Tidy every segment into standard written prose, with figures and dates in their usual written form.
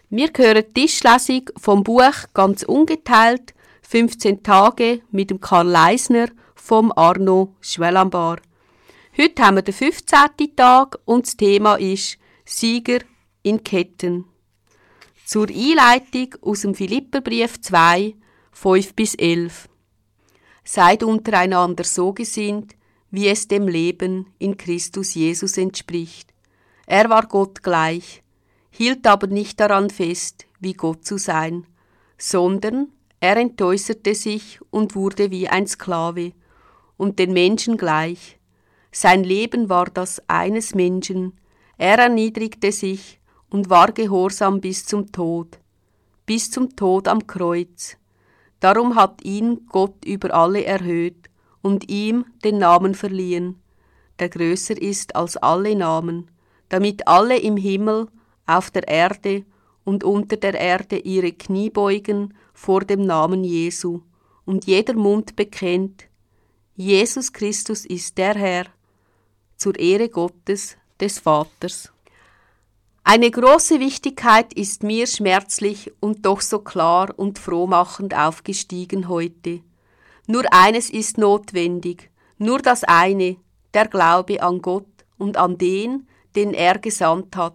Wir hören die Tischlesung vom Buch «Ganz ungeteilt» 15 Tage mit dem Karl Leisner vom Arno Schwellenbar. Heute haben wir den 15. Tag und das Thema ist «Sieger in Ketten». Zur Einleitung aus dem Philipperbrief 2, 5-11. Seid untereinander so gesinnt, wie es dem Leben in Christus Jesus entspricht. Er war Gott gleich, hielt aber nicht daran fest, wie Gott zu sein, sondern er entäußerte sich und wurde wie ein Sklave und den Menschen gleich. Sein Leben war das eines Menschen, er erniedrigte sich und war gehorsam bis zum Tod am Kreuz. Darum hat ihn Gott über alle erhöht und ihm den Namen verliehen, der größer ist als alle Namen, damit alle im Himmel, auf der Erde und unter der Erde ihre Knie beugen vor dem Namen Jesu und jeder Mund bekennt, Jesus Christus ist der Herr, zur Ehre Gottes, des Vaters. Eine große Wichtigkeit ist mir schmerzlich und doch so klar und frohmachend aufgestiegen heute. Nur eines ist notwendig, nur das eine, der Glaube an Gott und an den er gesandt hat.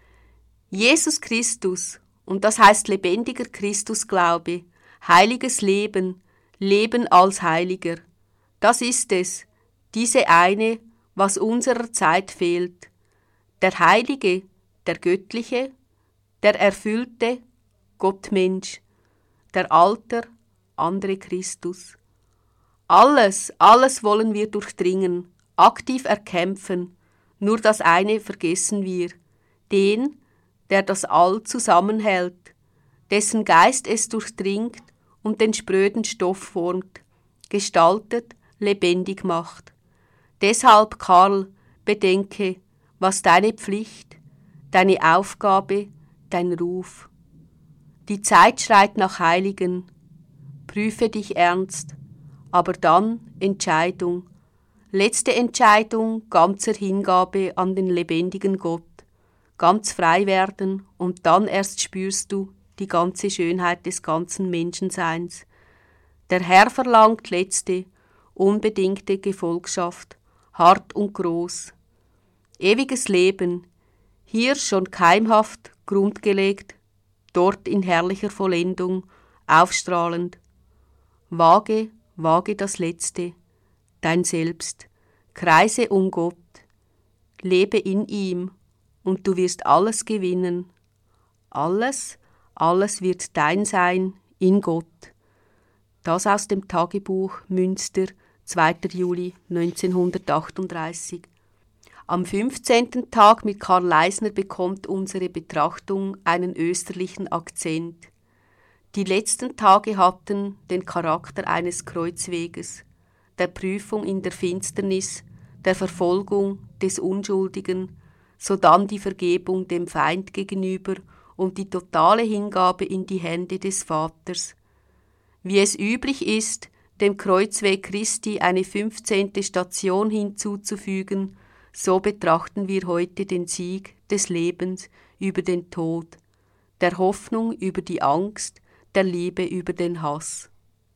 Jesus Christus, und das heißt lebendiger Christusglaube, heiliges Leben, Leben als Heiliger. Das ist es, diese eine, was unserer Zeit fehlt. Der Heilige, der Göttliche, der Erfüllte, Gottmensch, der Alter, andere Christus. Alles wollen wir durchdringen, aktiv erkämpfen, nur das eine vergessen wir, den, der das All zusammenhält, dessen Geist es durchdringt und den spröden Stoff formt, gestaltet, lebendig macht. Deshalb, Karl, bedenke, was deine Pflicht, deine Aufgabe, dein Ruf. Die Zeit schreit nach Heiligen. Prüfe dich ernst, aber dann Entscheidung. Letzte Entscheidung ganzer Hingabe an den lebendigen Gott. Ganz frei werden und dann erst spürst du die ganze Schönheit des ganzen Menschenseins. Der Herr verlangt letzte, unbedingte Gefolgschaft, hart und groß. Ewiges Leben, hier schon keimhaft grundgelegt, dort in herrlicher Vollendung, aufstrahlend. Wage das Letzte, dein Selbst, kreise um Gott, lebe in ihm, und du wirst alles gewinnen. Alles wird dein sein in Gott. Das aus dem Tagebuch Münster, 2. Juli 1938. Am 15. Tag mit Karl Leisner bekommt unsere Betrachtung einen österlichen Akzent. Die letzten Tage hatten den Charakter eines Kreuzweges, der Prüfung in der Finsternis, der Verfolgung des Unschuldigen, sodann die Vergebung dem Feind gegenüber und die totale Hingabe in die Hände des Vaters. Wie es üblich ist, dem Kreuzweg Christi eine 15. Station hinzuzufügen, so betrachten wir heute den Sieg des Lebens über den Tod, der Hoffnung über die Angst, der Liebe über den Hass.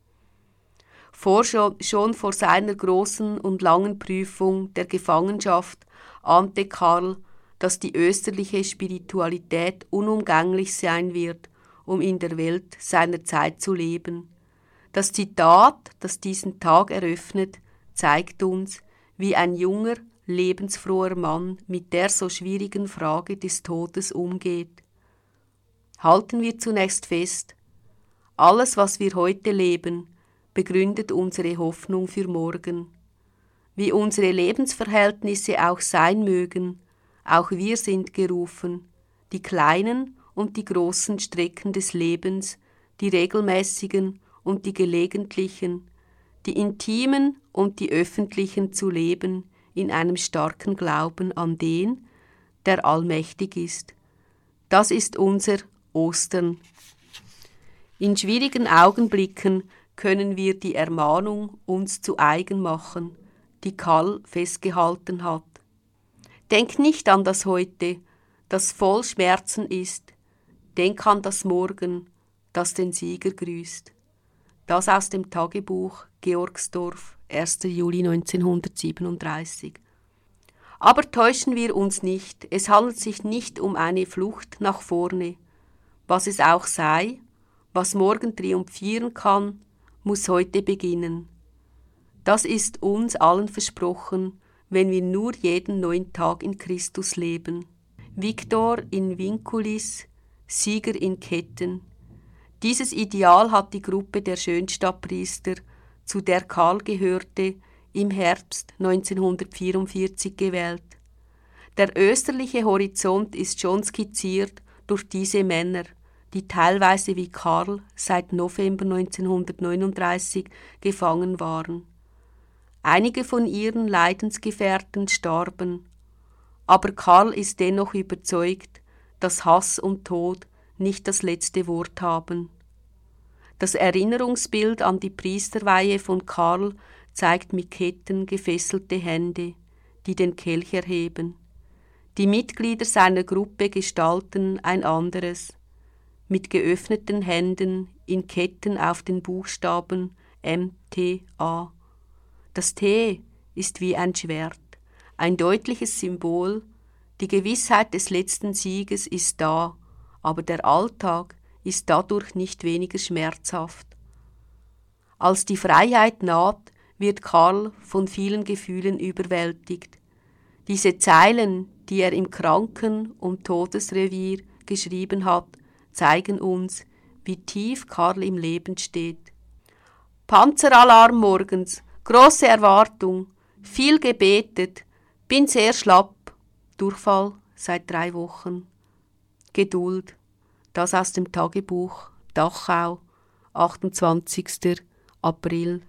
Schon vor seiner großen und langen Prüfung der Gefangenschaft ahnte Karl, dass die österliche Spiritualität unumgänglich sein wird, um in der Welt seiner Zeit zu leben. Das Zitat, das diesen Tag eröffnet, zeigt uns, wie ein junger, lebensfroher Mann mit der so schwierigen Frage des Todes umgeht. Halten wir zunächst fest, alles, was wir heute leben, begründet unsere Hoffnung für morgen. Wie unsere Lebensverhältnisse auch sein mögen, auch wir sind gerufen, die kleinen und die großen Strecken des Lebens, die regelmäßigen und die gelegentlichen, die intimen und die öffentlichen zu leben, in einem starken Glauben an den, der allmächtig ist. Das ist unser Ostern. In schwierigen Augenblicken können wir die Ermahnung uns zu eigen machen, die Karl festgehalten hat. Denk nicht an das Heute, das voll Schmerzen ist. denk an das Morgen, das den Sieger grüßt. Das aus dem Tagebuch Georgsdorf, 1. Juli 1937. Aber täuschen wir uns nicht, es handelt sich nicht um eine Flucht nach vorne. Was es auch sei, was morgen triumphieren kann, muss heute beginnen. Das ist uns allen versprochen, wenn wir nur jeden neuen Tag in Christus leben. Victor in Vinculis, Sieger in Ketten. Dieses Ideal hat die Gruppe der Schönstadtpriester, zu der Karl gehörte, im Herbst 1944 gewählt. Der österliche Horizont ist schon skizziert durch diese Männer, die teilweise wie Karl seit November 1939 gefangen waren. Einige von ihren Leidensgefährten starben, aber Karl ist dennoch überzeugt, dass Hass und Tod nicht das letzte Wort haben. Das Erinnerungsbild an die Priesterweihe von Karl zeigt mit Ketten gefesselte Hände, die den Kelch erheben. Die Mitglieder seiner Gruppe gestalten ein anderes, mit geöffneten Händen in Ketten auf den Buchstaben MTA. Das T ist wie ein Schwert, ein deutliches Symbol. Die Gewissheit des letzten Sieges ist da, aber der Alltag ist dadurch nicht weniger schmerzhaft. Als die Freiheit naht, wird Karl von vielen Gefühlen überwältigt. Diese Zeilen, die er im Kranken- und Todesrevier geschrieben hat, zeigen uns, wie tief Karl im Leben steht. Panzeralarm morgens, große Erwartung, viel gebetet, bin sehr schlapp, Durchfall seit 3 Wochen. Geduld, das aus dem Tagebuch Dachau, 28. April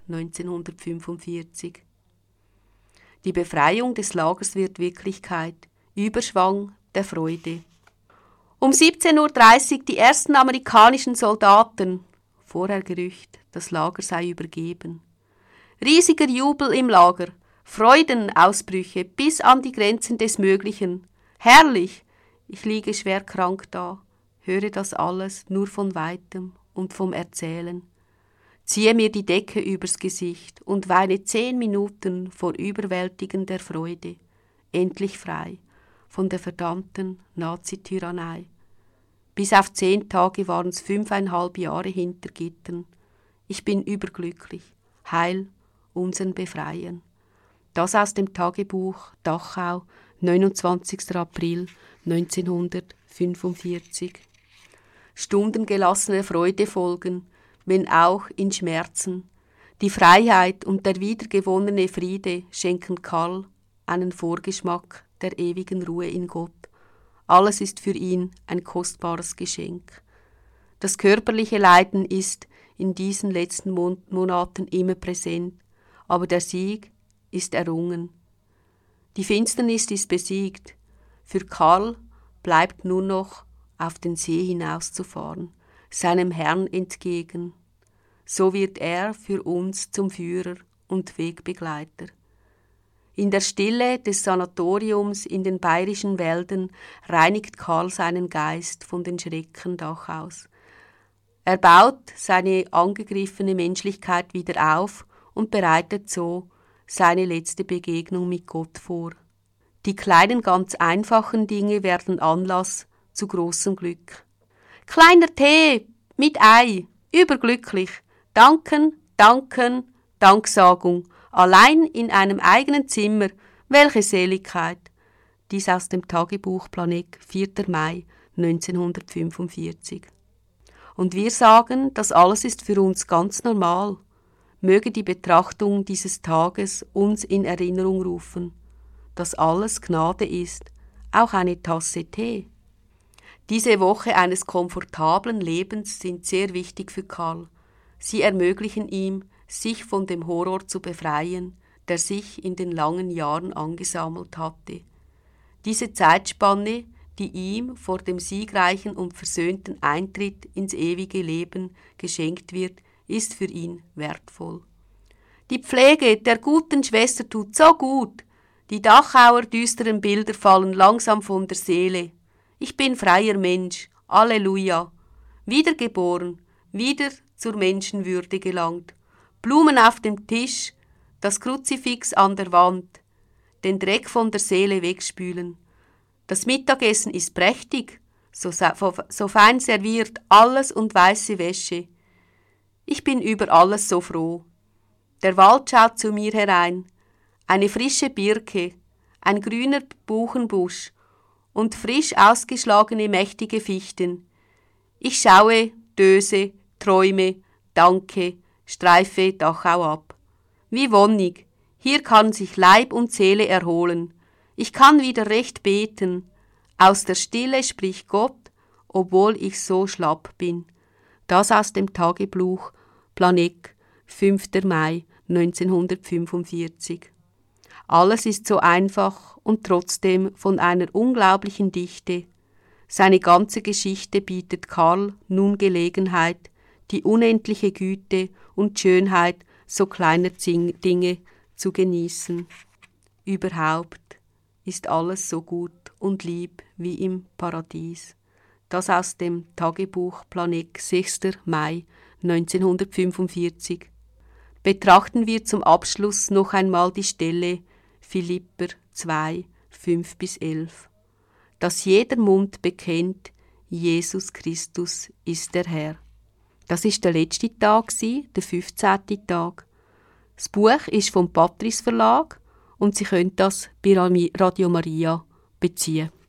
1945. Die Befreiung des Lagers wird Wirklichkeit, Überschwang der Freude. Um 17.30 Uhr die ersten amerikanischen Soldaten, vorher Gerücht, das Lager sei übergeben. Riesiger Jubel im Lager, Freudenausbrüche bis an die Grenzen des Möglichen. Herrlich! Ich liege schwer krank da, höre das alles nur von Weitem und vom Erzählen. Ziehe mir die Decke übers Gesicht und weine 10 Minuten vor überwältigender Freude. Endlich frei von der verdammten Nazityrannei. Bis auf 10 Tage waren es 5,5 Jahre hinter Gittern. Ich bin überglücklich. Heil unseren Befreiern. Das aus dem Tagebuch Dachau, 29. April 1945. Stunden gelassener Freude folgen, wenn auch in Schmerzen. Die Freiheit und der wiedergewonnene Friede schenken Karl einen Vorgeschmack der ewigen Ruhe in Gott. Alles ist für ihn ein kostbares Geschenk. Das körperliche Leiden ist in diesen letzten Monaten immer präsent, aber der Sieg ist errungen. Die Finsternis ist besiegt. Für Karl bleibt nur noch auf den See hinauszufahren, seinem Herrn entgegen. So wird er für uns zum Führer und Wegbegleiter. In der Stille des Sanatoriums in den bayerischen Wäldern reinigt Karl seinen Geist von den Schrecken Dachaus. Er baut seine angegriffene Menschlichkeit wieder auf und bereitet so seine letzte Begegnung mit Gott vor. Die kleinen, ganz einfachen Dinge werden Anlass zu großem Glück. Kleiner Tee mit Ei, überglücklich. Danken, danken, Danksagung. Allein in einem eigenen Zimmer. Welche Seligkeit. Dies aus dem Tagebuch Planegg, 4. Mai 1945. Und wir sagen, das alles ist für uns ganz normal. Möge die Betrachtung dieses Tages uns in Erinnerung rufen, dass alles Gnade ist, auch eine Tasse Tee. Diese Woche eines komfortablen Lebens sind sehr wichtig für Karl. Sie ermöglichen ihm, sich von dem Horror zu befreien, der sich in den langen Jahren angesammelt hatte. Diese Zeitspanne, die ihm vor dem siegreichen und versöhnten Eintritt ins ewige Leben geschenkt wird, ist für ihn wertvoll. Die Pflege der guten Schwester tut so gut. Die Dachauer düsteren Bilder fallen langsam von der Seele. Ich bin freier Mensch, Halleluja. Wiedergeboren, wieder zur Menschenwürde gelangt. Blumen auf dem Tisch, das Kruzifix an der Wand, den Dreck von der Seele wegspülen. Das Mittagessen ist prächtig, so fein serviert, alles und weiße Wäsche. Ich bin über alles so froh. Der Wald schaut zu mir herein, eine frische Birke, ein grüner Buchenbusch und frisch ausgeschlagene mächtige Fichten. Ich schaue, döse, träume, danke, streife Dachau ab. Wie wonnig, hier kann sich Leib und Seele erholen. Ich kann wieder recht beten. Aus der Stille spricht Gott, obwohl ich so schlapp bin. Das aus dem Tagebuch Planegg, 5. Mai 1945. Alles ist so einfach und trotzdem von einer unglaublichen Dichte. Seine ganze Geschichte bietet Karl nun Gelegenheit, die unendliche Güte und Schönheit so kleiner Dinge zu genießen. Überhaupt ist alles so gut und lieb wie im Paradies. Das aus dem Tagebuch Planegg, 6. Mai 1945. Betrachten wir zum Abschluss noch einmal die Stelle Philipper 2, 5-11. Dass jeder Mund bekennt, Jesus Christus ist der Herr. Das ist der letzte Tag, der 15. Tag. Das Buch ist vom Patris Verlag und Sie können das bei Radio Maria beziehen.